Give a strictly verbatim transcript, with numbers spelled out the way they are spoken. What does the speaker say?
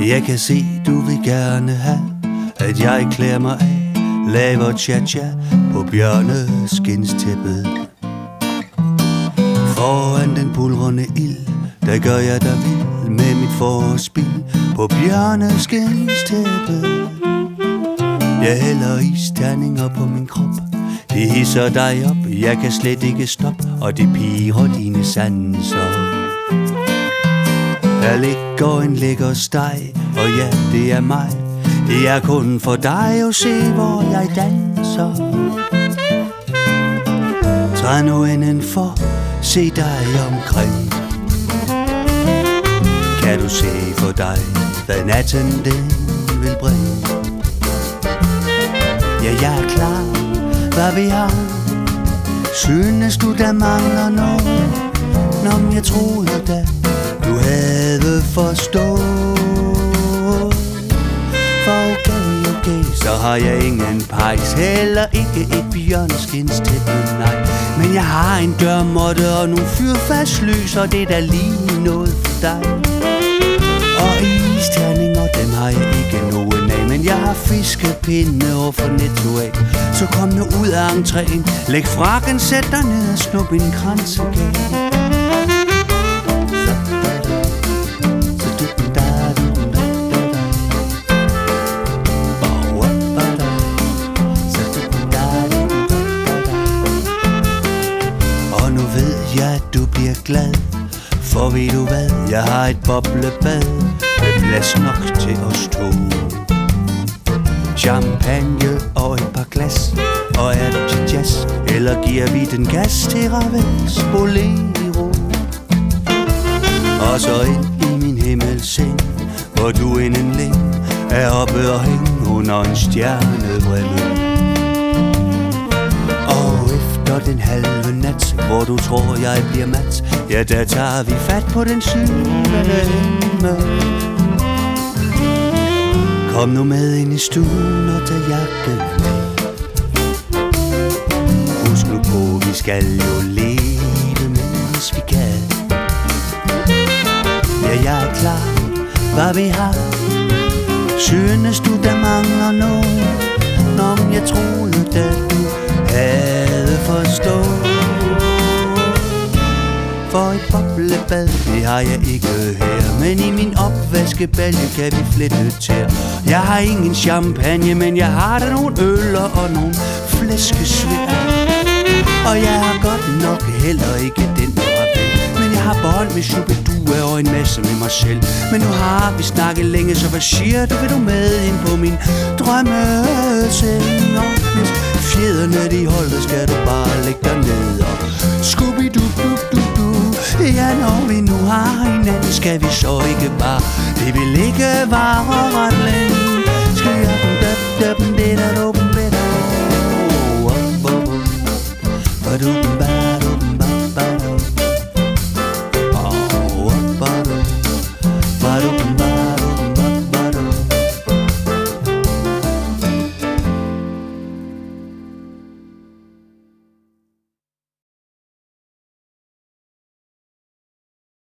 Jeg kan se, du vil gerne have, at jeg klæder mig af, laver cha-cha på bjørneskinstæppet. Foran den pulrende ild, der gør jeg dig vild med mit forspil på bjørneskinstæppet. Jeg hælder isterninger på min krop, det hisser dig op, jeg kan slet ikke stoppe, og det piger dine sanser. Der ligger en lækker steg, og ja, det er mig. Det er kun for dig at se, hvor jeg danser. Træd nu inden for, se dig omkring. Kan du se for dig, hvad natten den vil bringe? Ja, jeg er klar, hvad vi har. Synes du, der mangler noget? Nå, jeg troede da du havde forstået. For okay, okay, så har jeg ingen pejs, heller ikke et bjørneskinstæppe, nej. Men jeg har en dørmåtte og nogle fyrfast og det er da lige noget for dig. Og isterninger, dem har jeg ikke nogen af, men jeg har fiskepinde og for netto af. Så kom nu ud af entréen, læg frakken, sæt dig ned og snup en kransegave. Du bliver glad, for ved du hvad, jeg har et boblebad med plads nok til os to. Champagne og et par glas, og er det til jazz, eller giver vi den gas til Ravels bolero? Og så ind i min himmelseng, hvor du inden længe er oppe og hænge under en stjernebrille. Og den halve nat, hvor du tror jeg bliver mat, ja, der tager vi fat på den syvende himmel. Kom nu med ind i stuen og tag jakken med. Husk nu på, vi skal jo leve, mens vi kan. Ja, jeg er klar, hvad vi har. Synes du, der mangler noget? Nå, jeg troede, da du havde forstået. For et boblebad, det har jeg ikke her, men i min opvaskebalje kan vi flette tær. Jeg har ingen champagne, men jeg har da nogle øller og nogle flæskesvær. Og jeg har godt nok heller ikke den Ravel, men jeg har bold med Shubidua og en masse med mig selv. Men nu har vi snakket længe, så hvad siger du, vil du med ind på min drømmeseng? Og hvis fjederne de holder, skal du bare lægge dig ned og Scooby-Doo-Doo-Doo-Doo. Ja, når vi nu har hinanden, skal vi så ikke bare, det vil ikke vare ret længe. Skal jeg